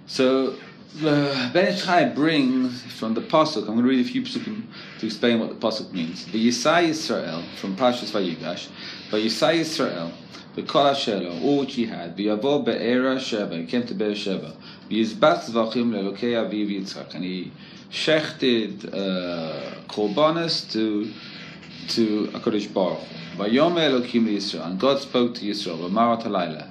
So the Ben Ish Chai brings from the pasuk. I'm going to read a few psukim to explain what the pasuk means. V'yisai Yisrael from Parshas Vayigash. V'yisai Yisrael v'kol asher all which he had. V'yavo be'era Sheva. He came to Beersheba. V'yizbach zvachim le'elokei aviv Yitzchak, and he shechted korbanos to HaKadosh Baruch Hu. Vayomer Elokim Yisrael, and God spoke to Yisrael b'marat halayla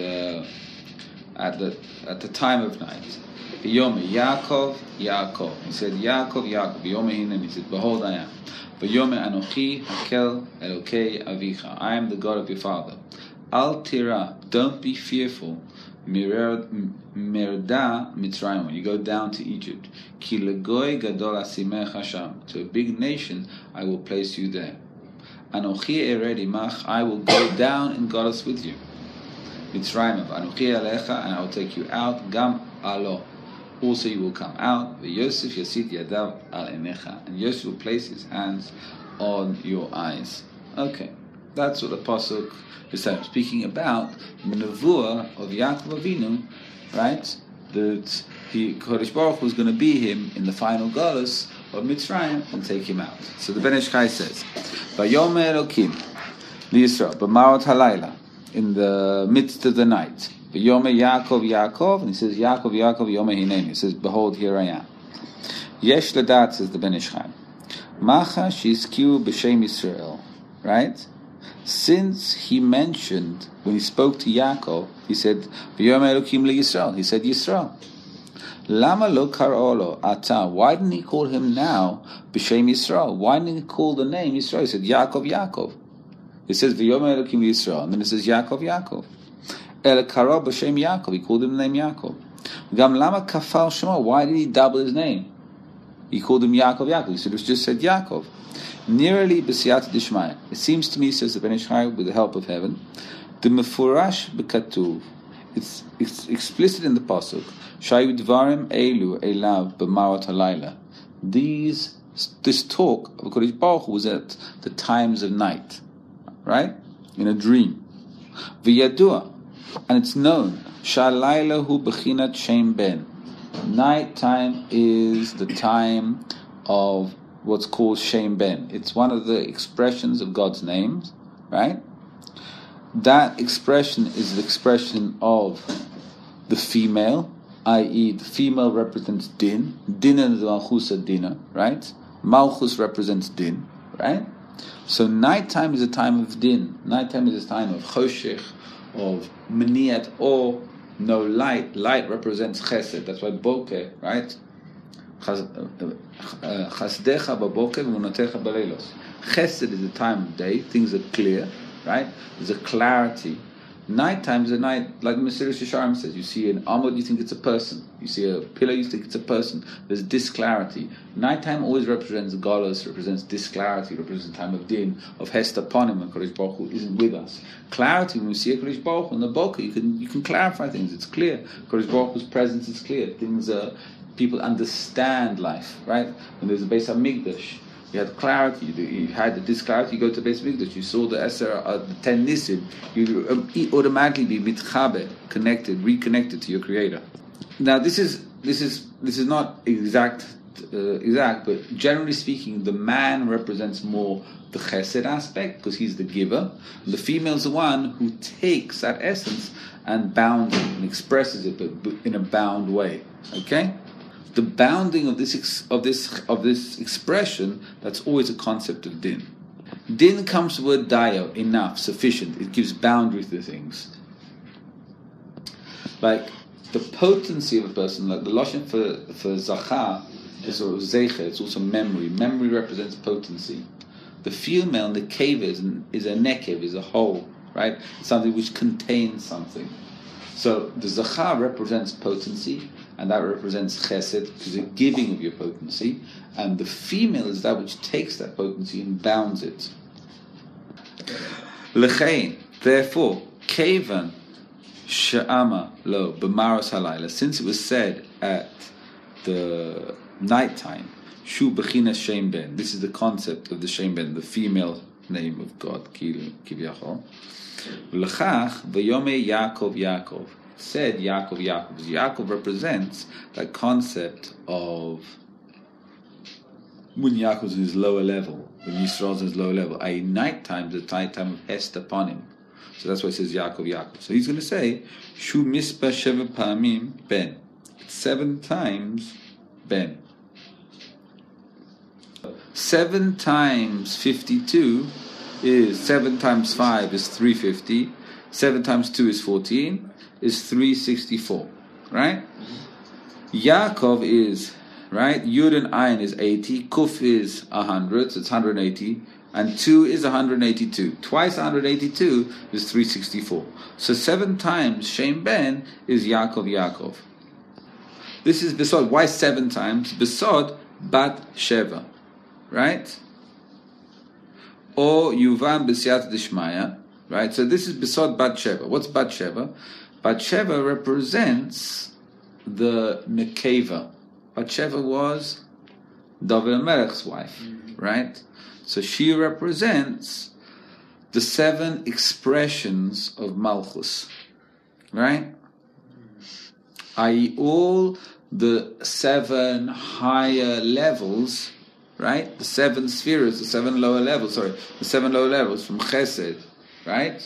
at the time of night. V'yomer Yaakov, Yaakov. He said, Yaakov, Yaakov. V'yomer Hinen. He said, behold, I am. V'yomer Anochi Hakel Elokei Avicha. I am the God of your father. Al tira. Don't be fearful. Merda Mitzrayim. When you go down to Egypt. Ki legoy gadol asimech Hasham. To a big nation, I will place you there. Anochi ered imach. I will go down in Galus with you. Mitzrayim. Anochi alecha, and I will take you out. Gam alo. Also you will come out. V'Yosef yasit yadav al enecha, and Yosef will place his hands on your eyes. Okay, that's what the pasuk is saying, speaking about the nevuah of Yaakov Avinu, right? That Kodesh Baruch Hu was going to be him in the final galus of Mitzrayim and take him out. So the Ben Ish Chai says, "Vayomer Elokim liYisrael b'marat halayla," in the midst of the night. V'yomer Yaakov, Yaakov, and he says, Yaakov, Yaakov, Yomer Hineni. He says, behold, here I am. Yesh ledat, says the Ben Ish Chai. Macha shizkiu b'shem Yisrael, right? Since he mentioned, when he spoke to Yaakov, he said, V'yomer Elokim liYisrael. He said, Yisrael. Lama lo kar'olo ata. Why didn't he call him now b'shem Yisrael? Why didn't he call the name Yisrael? He said, Yaakov, Yaakov. He says, V'yomer Elokim liYisrael. And then he says, Yaakov, Yaakov. El Karo b'shem Yaakov. He called him the name Yaakov. Gam lama kafar shema. Why did he double his name? He called him Yaakov, Yaakov. He should have just said Yaakov. Nearly b'siyat d'shmaya. It seems to me, says the Ben Ish Chai, with the help of heaven, the mefurash b'katuv. It's explicit in the pasuk. Shayu dvarim elu elav b'marat halayla. This talk of Kodesh Baruch Hu was at the times of night, right? In a dream. V'yadua. And it's known, Shalayla hu bechinat shem ben. Night time is the time of what's called shem ben. It's one of the expressions of God's names, right? That expression is the expression of the female, i.e., the female represents din. Din is the malchus dina, right? Malchus represents din, right? So nighttime is a time of din. Nighttime is a time of choshech, of maniat, or no light. Light represents chesed. That's why bokeh, right? Chasdecha babokeh v'munatecha b'leilos. Chesed is the time of day. Things are clear, right? There's a clarity. Nighttime is a night, like the Mesilas Yesharim says. You see an amud, you think it's a person. You see a pillar, you think it's a person. There's disclarity. Nighttime always represents galus, represents disclarity, represents the time of din, of hester ponim, when Kodesh Baruch Hu isn't with us. Clarity, when we see a Kodesh Baruch Hu in the bokeh, you can clarify things. It's clear. Kodesh Baruch Hu's presence is clear. Things are, people understand life, right? When there's a Beis HaMikdash, you had clarity. You had the disclarity. You go to Beis Mikdash. You saw the the 10 Nisim. You automatically be mitchaber, connected, reconnected to your Creator. Now, this is not exact, but generally speaking, the man represents more the chesed aspect because he's the giver. And the female is the one who takes that essence and bounds it and expresses it, but in a bound way. Okay. The bounding of this expression, that's always a concept of din. Din comes from the word dayo, enough, sufficient. It gives boundary to things. Like the potency of a person, like the lashon for zachar is sort of zecher. It's also memory. Memory represents potency. The female in the cave is a nekev, is a whole, right? Something which contains something. So the zachar represents potency, and that represents chesed, which is a giving of your potency, and the female is that which takes that potency and bounds it. L'chein, therefore, kevan she'ama lo b'maros halayla, since it was said at the nighttime, shu b'china shem ben, this is the concept of the shem ben, the female name of God, kivyachol. L'chach v'yomei Yaakov, Yaakov. said Yaakov, Yaakov. Yaakov represents that concept of when Yaakov's in his lower level, when Yisrael's in his lower level, i.e. nighttime, the time of Hest upon him. So that's why it says Yaakov, Yaakov. So he's going to say, Shu mispa sheva pa'amim ben. It's 7 times ben. 7 times 52 is 7 times 5 is 350. 7 times 2 is 14, is 364. Right? Yaakov is, right? Yud and Ayin is 80. Kuf is 100, so it's 180. And 2 is 182. Twice 182 is 364. So 7 times Shem Ben is Yaakov, Yaakov. This is Besod. Why 7 times? Besod Bat Sheva. Right? Or Yuvan B'Siyat Dishmaya. Right? So this is Besod Bat Sheva. What's Bat Sheva? Bat Sheva represents the Nekeva. Bat Sheva was David HaMelech's wife. Right? So she represents the 7 expressions of Malchus, right? I.e. all the 7 higher levels, right? The 7 spheres, the 7 lower levels, the 7 lower levels from Chesed, right?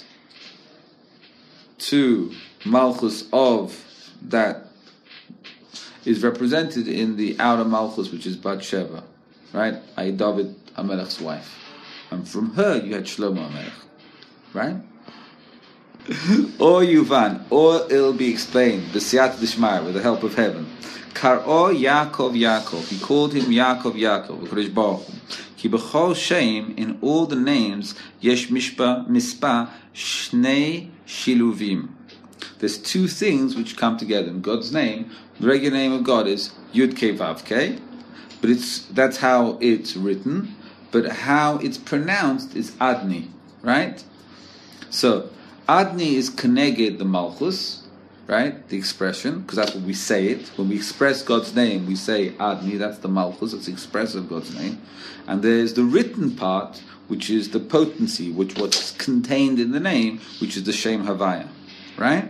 To Malchus of that is represented in the outer Malchus, which is Bat Sheva, right? I.e. David HaMelech's wife. And from her you had Shlomo HaMelech. Right? Or Yuvan, or it'll be explained, the Siyat Dishmaya, with the help of heaven. Kar'o Yaakov Yaakov. He called him Yaakov Yaakov, Kodesh Baruch Hu. Ki b'chol shem, in all the names, yesh mispa shnei shiluvim. There's 2 things which come together. In God's name, the regular name of God is Yud Kei Vav Kei, but that's how it's written. But how it's pronounced is Adni, right? So, Adni is Keneged the Malchus, right? The expression, because that's what we say it. When we express God's name, we say Adni, that's the Malchus, it's the expression of God's name. And there's the written part, which is the potency, what's contained in the name, which is the Shem Havaya, right?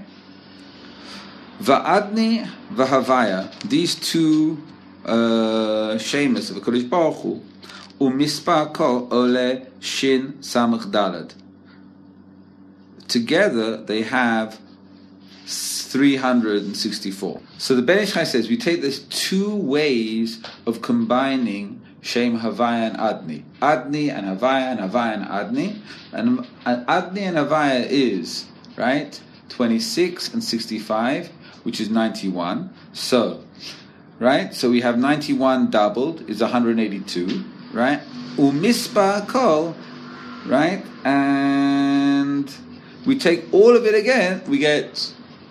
Va'adni v'Havaya, these 2 Shemus of the Kodesh Baruch Hu, Umispa kol ole shin samach dalad. Together they have 364. So the Ben Ish Chai says we take this 2 ways of combining Shem Havaya and Adni. Adni and Havaya and Havaya and Adni. And Adni and Havaya is, right, 26 and 65, which is 91. So, right, so we have 91 doubled is 182. Right? Umispa kol, right? And we take all of it again, we get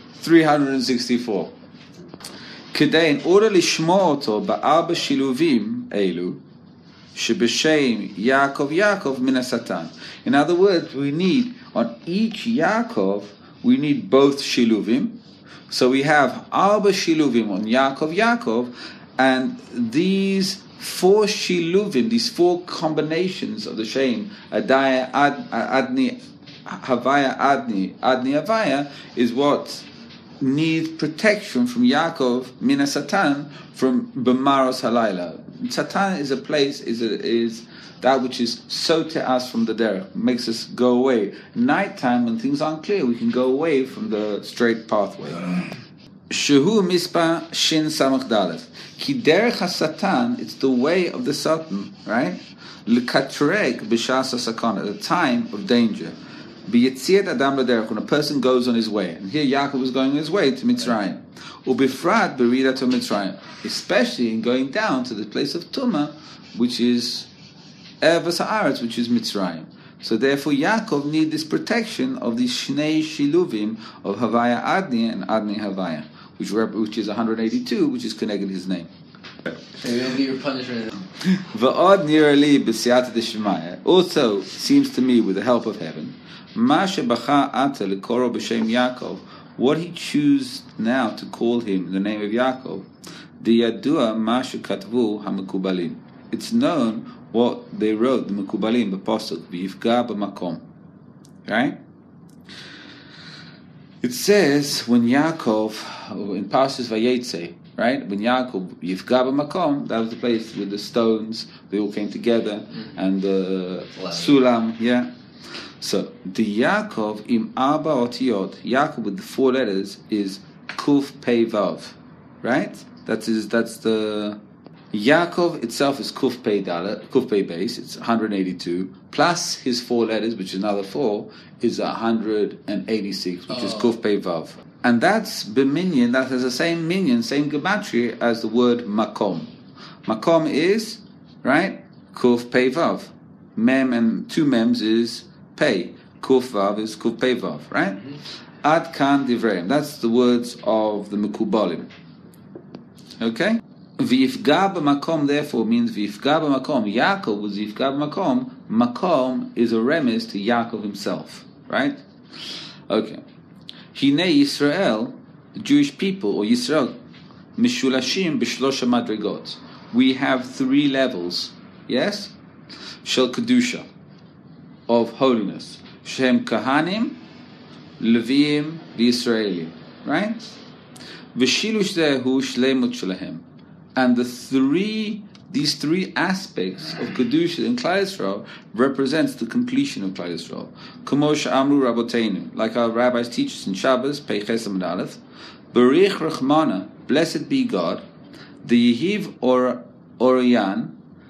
364. Kedei, in order lishmo oto ba'arba shiluvim elu, shebeshem Yaakov Yaakov min Satan. In other words, we need, on each Yaakov, we need both shiluvim. So we have arba shiluvim on Yaakov Yaakov, and these 4 shiluvim, these 4 combinations of the Shem, Adaya, Adni, Havaya, Adni, Havaya, is what needs protection from Yaakov, Mina Satan, from B'maros Halayla. Satan is a place, is that which is so to us from the derech, makes us go away. Nighttime, when things aren't clear, we can go away from the straight pathway. Shehu mispa shin samach dalet. Ki derech ha-satan, it's the way of the Satan, right? L'katreg b'shas ha-sakon, at the time of danger. B'yetziat adam l'derech, when a person goes on his way. And here Yaakov was going on his way to Mitzrayim. Ubifrat b'rida to Mitzrayim, especially in going down to the place of Tumah, which is Ervas ha'aretz, which is Mitzrayim. So therefore Yaakov need this protection of the Shnei Shiluvim of Havaya Adni and Adni Havaya, which is 182, which is connected to his name. So you don't get your punishment. Va'od nirali b'siyata d'shemaya. Also seems to me, with the help of heaven, Ma shebacha ata l'koro b'shem Yaakov, what he choose now to call him in the name of Yaakov, the yadua ma shekatvu hamekubalim. It's known what they wrote, the Mekubalim, the Pasuk, v'yifga b'makom. Right? It says when Yaakov, in Parshas Vayetze, right? When Yaakov Yifga b'makom, that was the place with the stones. They all came together, and the Sulam, yeah. So the Yaakov im Arba Otiyot, Yaakov with the 4 letters is Kuf Pei Vav, right? That's the Yaakov itself is Kuf Pei Dalet, Kuf Pei base. It's 182 plus his 4 letters, which is another 4, is 186, which is Kuf Pei Vav. And that's b'minyan, that has the same minyan, same gematria as the word makom. Makom is, right, kuf pei vav. Mem and 2 mems is pei. Kuf vav is kuf pei vav, right? Ad kan divreim. That's the words of the Mekubalim. Okay? V'yifga b'makom therefore means v'yifga b'makom. Yaakov was v'yifga b'makom. Makom is a remiss to Yaakov himself, right? Okay. Hine Yisrael, the Jewish people, or Yisrael, Mishulashim b'shlosha madrigot. We have 3 levels, yes? Shel Kedusha, of holiness. Shem Kahanim, Leviim, v'Yisraelim, right? V'shilush zehu shleimut shelahem. And these 3 aspects of Kedusha in Klal Yisrael represents the completion of Klal Yisrael. Kamosh Amru Raboteinu, like our rabbis teach us in Shabbos, Peiches Amud Aleph, Barich Rachmana, blessed be God, the Yehiv Oriyan,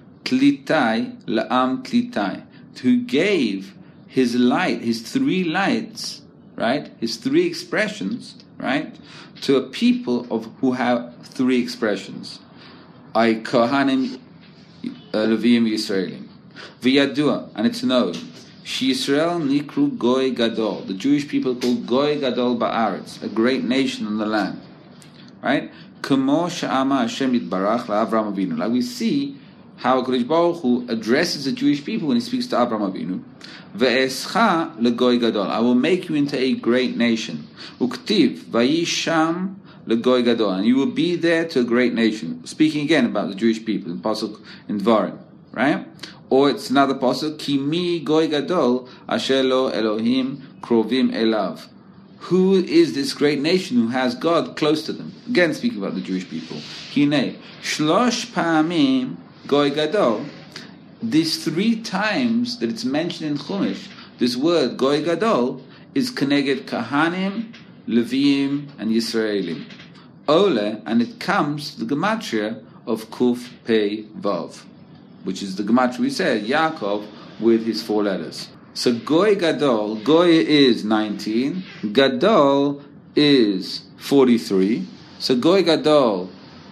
Tlitai La'am Tlitai, who gave his light, his 3 lights, right, his 3 expressions, right, to a people who have 3 expressions. I Kohanim, Leviim, Yisraelim. V'yadua, and it's known. She Yisrael nikru Goy Gadol. The Jewish people called Goy Gadol Ba'aretz, a great nation in the land. Right? Kamo she'ama Hashem yitbarach la'Avram Avinu. Like we see how HaKadosh Baruch Hu addresses the Jewish people when he speaks to Avram Avinu. Ve'escha leGoy Gadol. I will make you into a great nation. Uktiv vayisham leGoy Gadol, and you will be there to a great nation. Speaking again about the Jewish people in Pasuk in Dvarim, right? Or it's another pasuk, Ki mi Goy Gadol asher lo Elohim krovim elav. Who is this great nation who has God close to them? Again, speaking about the Jewish people. Hine shlosh pa'amim Goy Gadol. These 3 times that it's mentioned in Chumash, this word Goy Gadol is keneged Kahanim, Leviim, and Yisraelim. Ole, and it comes the gematria of Kuf Pei Vav, which is the gematria we said, Yaakov with his 4 letters. So Goy Gadol, Goy is 19, Gadol is 43, so Goy Gadol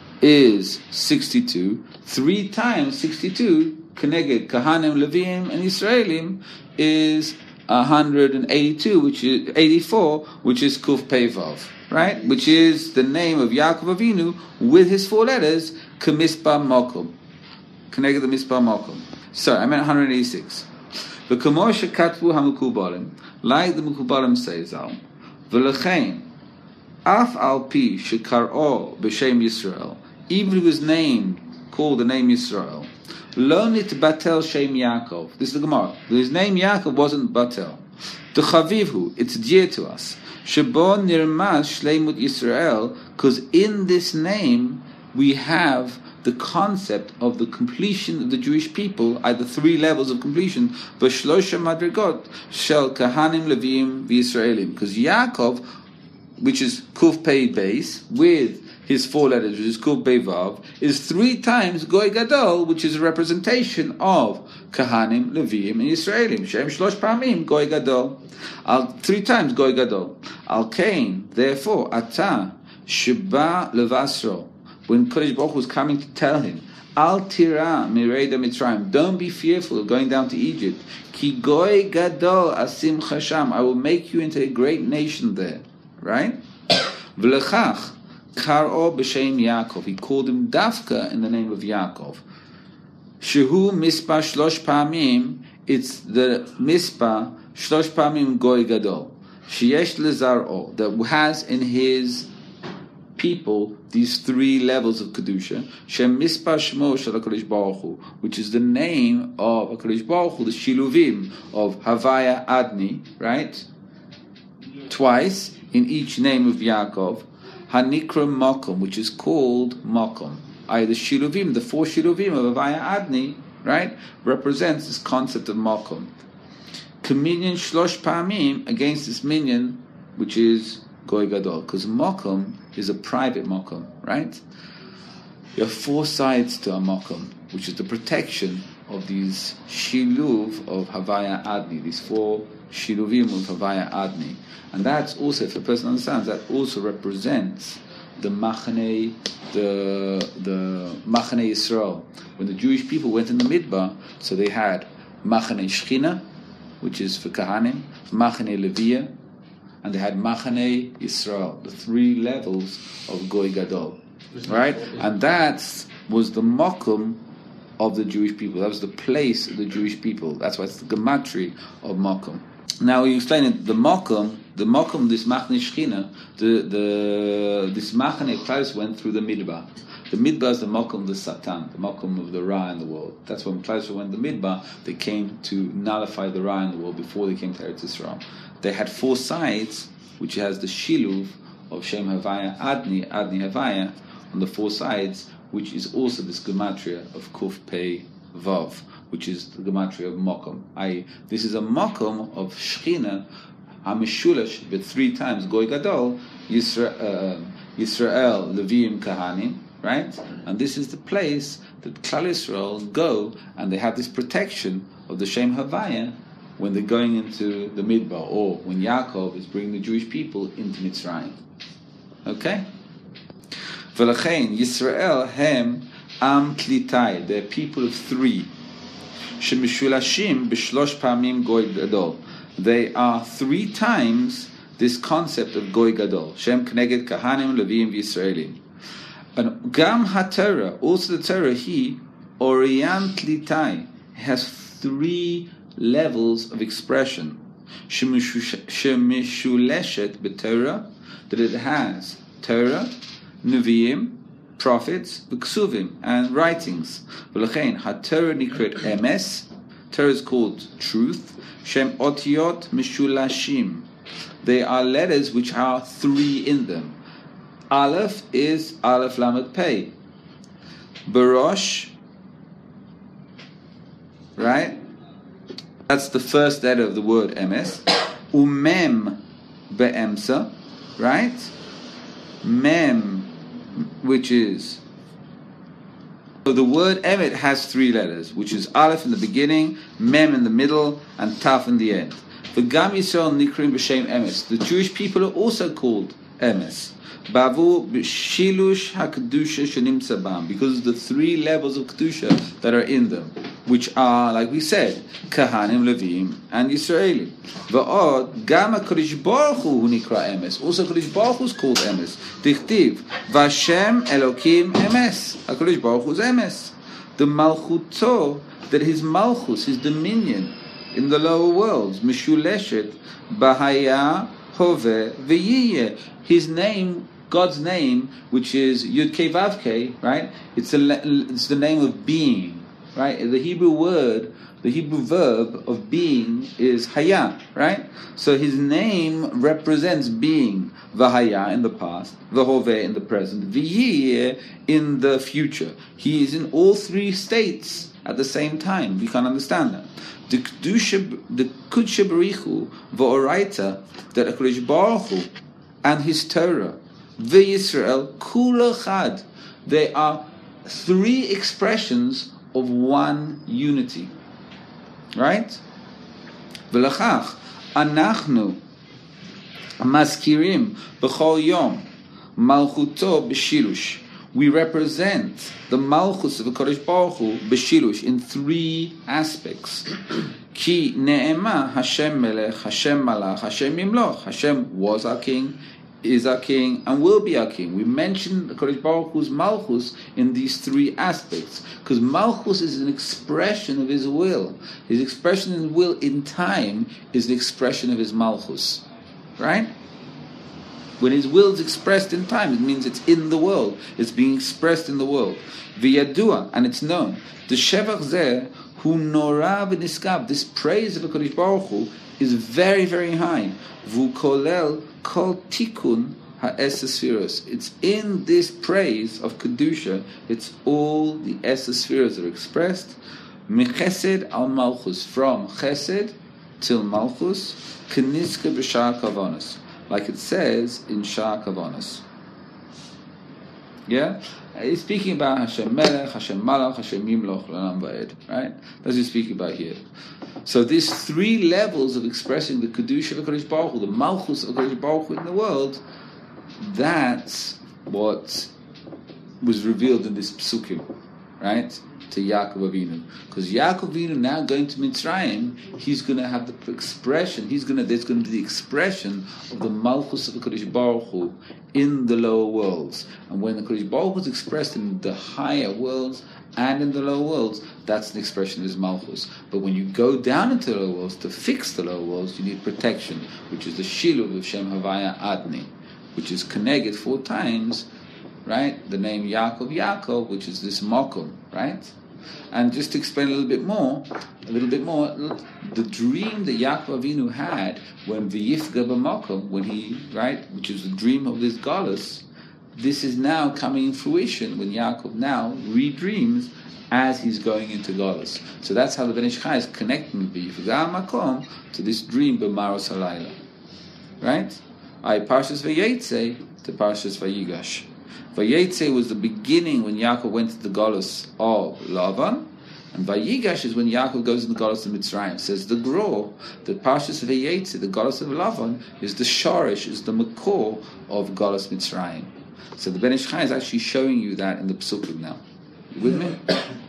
is 62, 3 times 62, Keneged Kahanim, Leviim, and Yisraelim is 182, which is 84, which is Kuf Pei Vav, right? Which is the name of Yaakov Avinu with his 4 letters, K'mispa Mokum. Keneged the Mispa Mokum. Sorry, I meant 186. The Kamosha Katvu HaMekubalim, like the Mekubalim says, V'lechein, Af al Pi Shekar'o B'Shem Yisrael, even if he was called the name Yisrael, Lo nitbatel Shem Yaakov. This is the Gemara. His name Yaakov wasn't batel. T'chavivhu, it's dear to us. Shebo nirmas shleimut Yisrael, because in this name we have the concept of the completion of the Jewish people, either 3 levels of completion, v'shlosha madrigot shel kahanim leviim v'Yisraelim. Because Yaakov, which is Kuf Pei base, with his 4 letters, which is Kuf Pei Vav, is 3 times Goy Gadol, which is a representation of Kahanim, Leviim, and Yisraelim. Shem Shlosh Pa'amim Goy Gadol. 3 times Goy Gadol. Al Kain, therefore, Ata Sheba Levasro, when Kodesh Baruch Hu was coming to tell him, Al Tira Mireda Mitzrayim, don't be fearful of going down to Egypt. Ki Goy Gadol Asim Chasham, I will make you into a great nation there. Right? V'lechach Kar'o b'shem Yaakov. He called him Dafka in the name of Yaakov. Shehu mispa shlosh pa'amim. It's the mispa shlosh pa'amim Goy Gadol. Sheyesh lezar'o, that has in his people these 3 levels of kedusha. Shem mispa shmo shel HaKadosh Baruch Hu, which is the name of HaKadosh Baruch Hu, the shiluvim of Havaya Adni, right? Twice. in each name of Yaakov, Hanikra Mokom, which is called Mokom. The Shiluvim, the 4 Shiluvim of Havaya Adni, right, represents this concept of Mokom. Communion Shlosh Pa'amim against this minion, which is Goy Gadol, because Mokom is a private Mokom, right? You have 4 sides to a Mokom, which is the protection of these Shiluv of Havaya Adni, these 4 Shiluvim of Havaya Adni. And that's also, if a person understands, that also represents the Machane Yisrael. When the Jewish people went in the Midbar, so they had Machane Shechina, which is for Kahanim, Machane Leviya, and they had Machane Yisrael, the 3 levels of Goy Gadol. Right? And that was the Mokum of the Jewish people. That was the place of the Jewish people. That's why it's the gematria of Mokum. Now we explain it. The Mokum, this Machane Shechina, this Machane Klaus went through the Midbar. The Midbar is the Mokum of the Satan, the Mokum of the Ra in the world. That's when Klaus went to the Midbar. They came to nullify the Ra in the world before they came to Eretz Yisrael. They had 4 sides, which has the Shiluv of Shem Havaya Adni Havaya on the 4 sides, which is also this gematria of Kuf Pei Vav, which is the gematria of Mokom. This is a Mokom of Shechina, Hamishulash, but 3 times Goy Gadol, Yisrael, Leviim, Kahanim, right? And this is the place that Klal Yisrael go, and they have this protection of the Shem Havaya when they're going into the Midbar, or when Yaakov is bringing the Jewish people into Mitzrayim. Okay? V'lachein Yisrael hem am klitai. They're people of 3. Shemishulashim b'shlosh pa'amim goy gadol. They are 3 times this concept of goy gadol. Shem k'neged kahanim, leviim, v'yisraelim. And gam haTorah, also the Torah, he oriyan klitai, has 3 levels of expression. Shemishuleshet b'Torah, that it has Torah, Nevi'im, prophets, Ksuvim, and writings. V'lachein haTorah nikret emes. Torah is called truth. Shem otiyot mishulashim. They are letters which are 3 in them. Aleph is Aleph Lamed Pei. Barosh, right? That's the first letter of the word emes. Umem be'emsa, right? Mem, which is, so the word Emet has 3 letters, which is Aleph in the beginning, Mem in the middle, and Taf in the end. V'gam Yisrael nikrim b'shem Emes. The Jewish people are also called Emes. Bavu b'shilush hakdusha shenimtza bam, because of the 3 levels of kedusha that are in them, which are, like we said, Kahanim, Levim, and Yisraelim. V'od gam HaKadosh Baruch Hu nikra Emes. Also HaKadosh Baruch Hu is called Emes. Dichtiv Vashem Elokim Emes. HaKadosh Baruch Hu is Emes. The Malchuto, that his Malchus, his dominion in the lower worlds, Mishuleshet Bahaya Hove V'yiyeh. His name, God's name, which is Yud Kei Vav Kei, right? It's the name of being. Right? The Hebrew word, the Hebrew verb of being is Haya, right? So his name represents being. V'haya in the past, V'hove in the present, V'yiyeh in the future. He is in all 3 states at the same time. We can't understand that. The Kudsha Barichu V'oraita, that HaKadosh Baruch Hu and his Torah, V'Yisrael, Kula Chad, they are 3 expressions of one unity, right? V'lachach anachnu maskirim b'chol yom malchuto b'shilush. We represent the malchus of the Kodesh Baruch Hu b'shilush in 3 aspects. Ki ne'ema Hashem melech, Hashem malach, Hashem yimloch. Hashem was our king, is our king, and will be our king. We mentioned the Kodesh Baruch Hu's Malchus in these 3 aspects, because Malchus is an expression of his will. His expression of will in time is the expression of his Malchus, right? When his will is expressed in time, it means it's in the world. It's being expressed in the world. V'yadua, and it's known. The Shevach Zeh, Hu Nora V'niskav, this praise of the Kodesh Baruch Hu is very, very high. V'ukolel kol tikun ha'esespheros. It's in this praise of Kedusha, it's all the esespheros that are expressed. Mechesed al malchus, from chesed till malchus, keniska b'shar kavanos, like it says in Shar Kavanos. Yeah? He's speaking about Hashem Melech, Hashem Malach, Hashem Yimloch, L'olam Va'ed. Right? That's what he's speaking about here. So these three levels of expressing the Kedusha of HaKadosh Baruch Hu, the Malchus of HaKadosh Baruch Hu in the world, that's what was revealed in this Psukim. Right? To Yaakov Avinu. Because Yaakov Avinu now going to Mitzrayim, he's going to have the expression, there's going to be the expression of the Malchus of the Kodesh Baruch Hu in the lower worlds. And when the Kodesh Baruch Hu is expressed in the higher worlds and in the lower worlds, that's an expression of his Malchus. But when you go down into the lower worlds, to fix the lower worlds, you need protection, which is the Shiluv of Shem Havaya Adni, which is connected 4 times, right? The name Yaakov, which is this Mokum, right? And just to explain a little bit more, the dream that Yaakov Avinu had when V'yifga b'makom, when he, right, which is the dream of this Galus, this is now coming in fruition when Yaakov now redreams as he's going into Galus. So that's how the Ben Ish Chai is connecting V'yifga b'makom to this dream b'maros halayla, right? Parshas Vayetze to Parshas Vayigash. Vayetze was the beginning when Yaakov went to the Galus of Lavan, and Vayigash is when Yaakov goes in the Galus of Mitzrayim. Says the Gror that Parshas Vayetze, the Galus of Lavan, is the Shorish, is the Makor of Galus Mitzrayim. So the Ben Ish Chai is actually showing you that in the Psukim now. You with me?